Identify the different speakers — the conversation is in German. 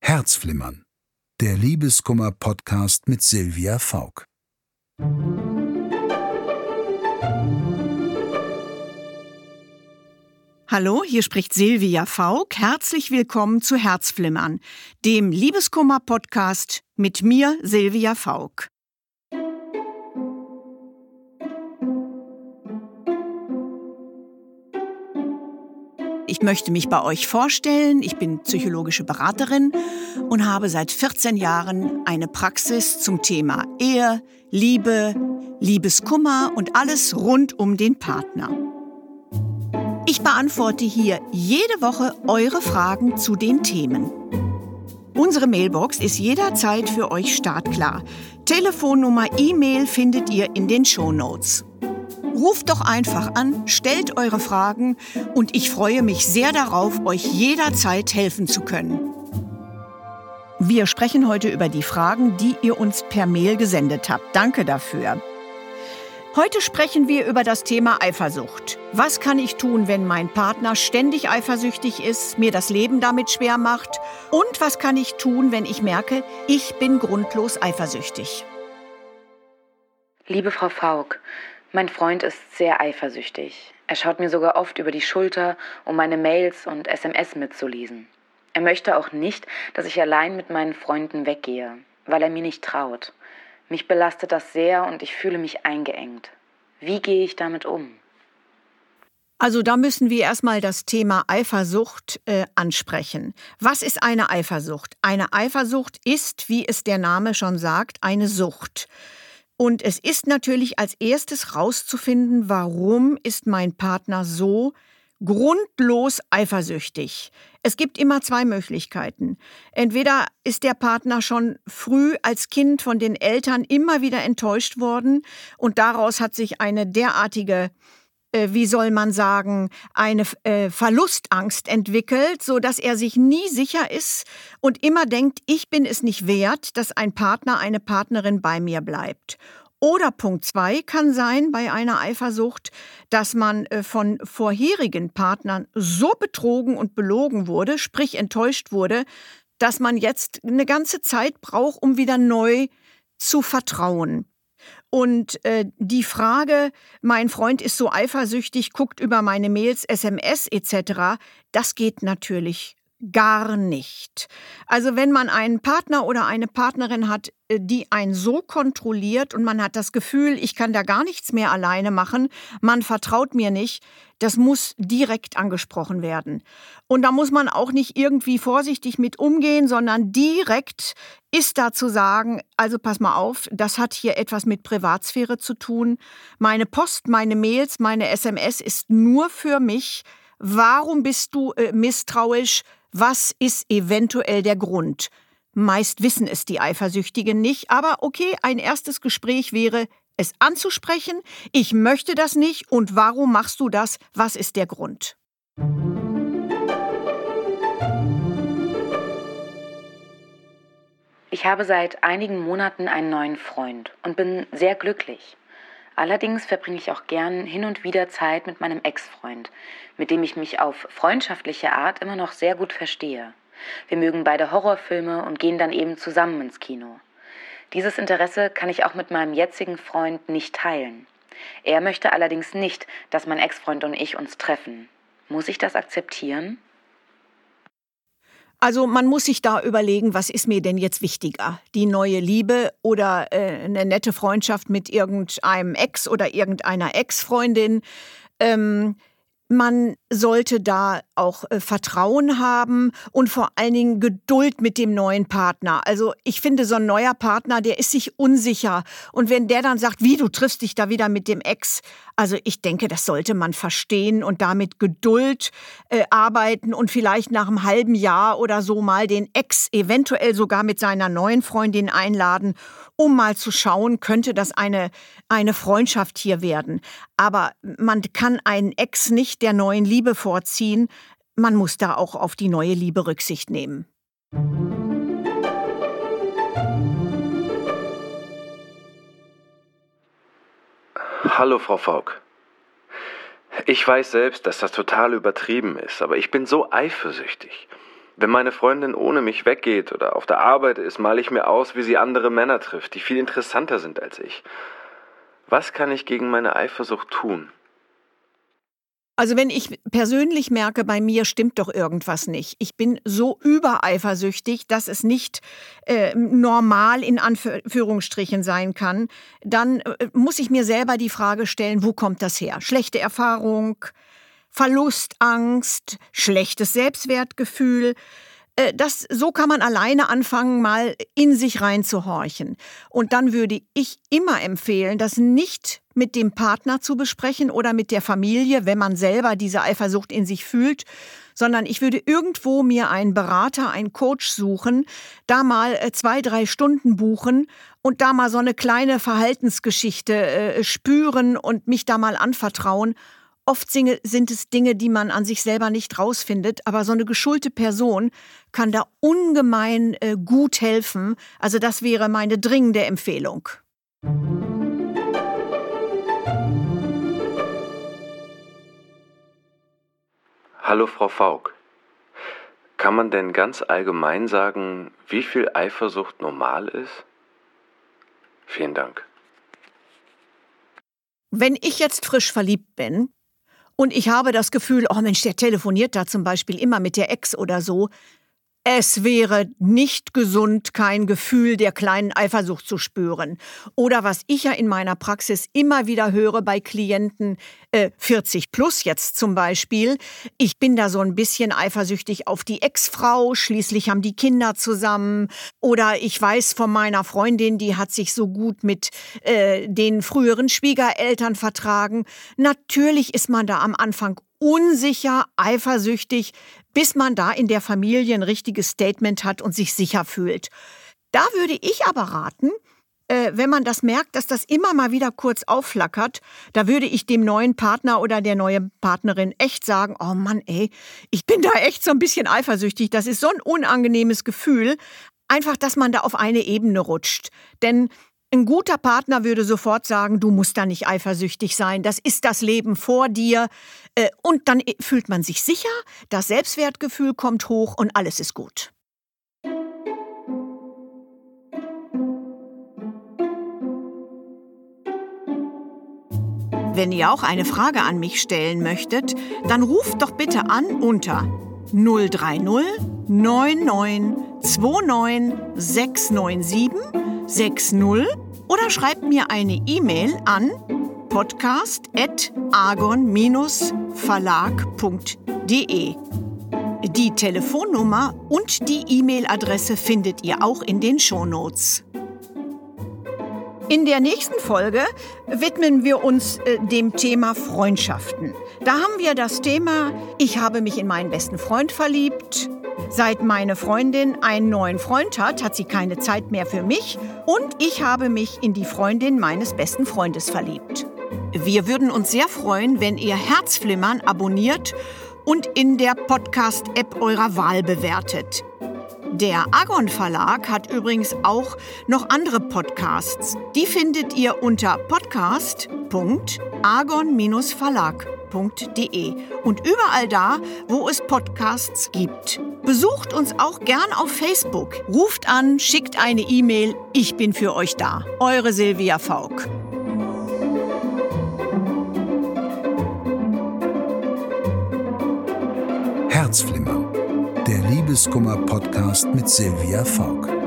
Speaker 1: Herzflimmern, der Liebeskummer-Podcast mit Silvia Fauck.
Speaker 2: Hallo, hier spricht Silvia Fauck. Herzlich willkommen zu Herzflimmern, dem Liebeskummer-Podcast mit mir, Silvia Fauck. Ich möchte mich bei euch vorstellen. Ich bin psychologische Beraterin und habe seit 14 Jahren eine Praxis zum Thema Ehe, Liebe, Liebeskummer und alles rund um den Partner. Ich beantworte hier jede Woche eure Fragen zu den Themen. Unsere Mailbox ist jederzeit für euch startklar. Telefonnummer, E-Mail findet ihr in den Shownotes. Ruft doch einfach an, stellt eure Fragen und ich freue mich sehr darauf, euch jederzeit helfen zu können. Wir sprechen heute über die Fragen, die ihr uns per Mail gesendet habt. Danke dafür. Heute sprechen wir über das Thema Eifersucht. Was kann ich tun, wenn mein Partner ständig eifersüchtig ist, mir das Leben damit schwer macht? Und was kann ich tun, wenn ich merke, ich bin grundlos eifersüchtig?
Speaker 3: Liebe Frau Fauck, mein Freund ist sehr eifersüchtig. Er schaut mir sogar oft über die Schulter, um meine Mails und SMS mitzulesen. Er möchte auch nicht, dass ich allein mit meinen Freunden weggehe, weil er mir nicht traut. Mich belastet das sehr und ich fühle mich eingeengt. Wie gehe ich damit um?
Speaker 2: Also da müssen wir erstmal das Thema Eifersucht ansprechen. Was ist eine Eifersucht? Eine Eifersucht ist, wie es der Name schon sagt, eine Sucht. Und es ist natürlich als erstes rauszufinden, warum ist mein Partner so grundlos eifersüchtig. Es gibt immer zwei Möglichkeiten. Entweder ist der Partner schon früh als Kind von den Eltern immer wieder enttäuscht worden und daraus hat sich eine derartige, eine Verlustangst entwickelt, so dass er sich nie sicher ist und immer denkt, ich bin es nicht wert, dass ein Partner, eine Partnerin bei mir bleibt. Oder Punkt 2 kann sein bei einer Eifersucht, dass man von vorherigen Partnern so betrogen und belogen wurde, sprich enttäuscht wurde, dass man jetzt eine ganze Zeit braucht, um wieder neu zu vertrauen. Und die Frage, mein Freund ist so eifersüchtig, guckt über meine Mails, SMS etc., das geht natürlich gar nicht. Also wenn man einen Partner oder eine Partnerin hat, die einen so kontrolliert und man hat das Gefühl, ich kann da gar nichts mehr alleine machen, man vertraut mir nicht, das muss direkt angesprochen werden. Und da muss man auch nicht irgendwie vorsichtig mit umgehen, sondern direkt ist da zu sagen, also pass mal auf, das hat hier etwas mit Privatsphäre zu tun. Meine Post, meine Mails, meine SMS ist nur für mich. Warum bist du misstrauisch? Was ist eventuell der Grund? Meist wissen es die Eifersüchtigen nicht, aber okay, ein erstes Gespräch wäre, es anzusprechen. Ich möchte das nicht und warum machst du das? Was ist der Grund?
Speaker 3: Ich habe seit einigen Monaten einen neuen Freund und bin sehr glücklich. Allerdings verbringe ich auch gern hin und wieder Zeit mit meinem Ex-Freund, mit dem ich mich auf freundschaftliche Art immer noch sehr gut verstehe. Wir mögen beide Horrorfilme und gehen dann eben zusammen ins Kino. Dieses Interesse kann ich auch mit meinem jetzigen Freund nicht teilen. Er möchte allerdings nicht, dass mein Ex-Freund und ich uns treffen. Muss ich das akzeptieren?
Speaker 2: Also man muss sich da überlegen, was ist mir denn jetzt wichtiger? Die neue Liebe oder eine nette Freundschaft mit irgendeinem Ex oder irgendeiner Ex-Freundin? Man sollte da auch Vertrauen haben und vor allen Dingen Geduld mit dem neuen Partner. Also ich finde, so ein neuer Partner, der ist sich unsicher. Und wenn der dann sagt, wie, du triffst dich da wieder mit dem Ex, also ich denke, das sollte man verstehen und damit Geduld arbeiten und vielleicht nach einem halben Jahr oder so mal den Ex eventuell sogar mit seiner neuen Freundin einladen, um mal zu schauen, könnte das eine Freundschaft hier werden. Aber man kann einen Ex nicht der neuen Liebe vorziehen. Man muss da auch auf die neue Liebe Rücksicht nehmen.
Speaker 4: Hallo, Frau Fauck. Ich weiß selbst, dass das total übertrieben ist, aber ich bin so eifersüchtig. Wenn meine Freundin ohne mich weggeht oder auf der Arbeit ist, male ich mir aus, wie sie andere Männer trifft, die viel interessanter sind als ich. Was kann ich gegen meine Eifersucht tun?
Speaker 2: Also wenn ich persönlich merke, bei mir stimmt doch irgendwas nicht. Ich bin so übereifersüchtig, dass es nicht normal in Anführungsstrichen sein kann. Dann muss ich mir selber die Frage stellen, wo kommt das her? Schlechte Erfahrung, Verlustangst, schlechtes Selbstwertgefühl. So kann man alleine anfangen, mal in sich reinzuhorchen. Und dann würde ich immer empfehlen, das nicht mit dem Partner zu besprechen oder mit der Familie, wenn man selber diese Eifersucht in sich fühlt, sondern ich würde irgendwo mir einen Berater, einen Coach suchen, da mal 2-3 Stunden buchen und da mal so eine kleine Verhaltensgeschichte spüren und mich da mal anvertrauen. Oft sind es Dinge, die man an sich selber nicht rausfindet, aber so eine geschulte Person kann da ungemein gut helfen. Also das wäre meine dringende Empfehlung.
Speaker 4: Hallo Frau Fauck. Kann man denn ganz allgemein sagen, wie viel Eifersucht normal ist? Vielen Dank.
Speaker 2: Wenn ich jetzt frisch verliebt bin und ich habe das Gefühl, oh Mensch, der telefoniert da zum Beispiel immer mit der Ex oder so, es wäre nicht gesund, kein Gefühl der kleinen Eifersucht zu spüren. Oder was ich ja in meiner Praxis immer wieder höre bei Klienten, 40 plus jetzt zum Beispiel, ich bin da so ein bisschen eifersüchtig auf die Ex-Frau, schließlich haben die Kinder zusammen. Oder ich weiß von meiner Freundin, die hat sich so gut mit den früheren Schwiegereltern vertragen. Natürlich ist man da am Anfang unsicher, eifersüchtig, bis man da in der Familie ein richtiges Statement hat und sich sicher fühlt. Da würde ich aber raten, wenn man das merkt, dass das immer mal wieder kurz aufflackert, da würde ich dem neuen Partner oder der neuen Partnerin echt sagen, oh Mann, ey, ich bin da echt so ein bisschen eifersüchtig, das ist so ein unangenehmes Gefühl, einfach, dass man da auf eine Ebene rutscht. Denn ein guter Partner würde sofort sagen, du musst da nicht eifersüchtig sein, das ist das Leben vor dir. Und dann fühlt man sich sicher, das Selbstwertgefühl kommt hoch und alles ist gut. Wenn ihr auch eine Frage an mich stellen möchtet, dann ruft doch bitte an unter 030 99 29 697 60 oder schreibt mir eine E-Mail an podcast@argon-verlag.de. Die Telefonnummer und die E-Mail-Adresse findet ihr auch in den Shownotes. In der nächsten Folge widmen wir uns dem Thema Freundschaften. Da haben wir das Thema, ich habe mich in meinen besten Freund verliebt. Seit meine Freundin einen neuen Freund hat, hat sie keine Zeit mehr für mich und ich habe mich in die Freundin meines besten Freundes verliebt. Wir würden uns sehr freuen, wenn ihr Herzflimmern abonniert und in der Podcast-App eurer Wahl bewertet. Der Argon Verlag hat übrigens auch noch andere Podcasts. Die findet ihr unter podcast.argon-verlag.de und überall da, wo es Podcasts gibt. Besucht uns auch gern auf Facebook. Ruft an, schickt eine E-Mail. Ich bin für euch da. Eure Silvia Fauck.
Speaker 1: Herzflimmern, der Liebeskummer-Podcast mit Silvia Fauck.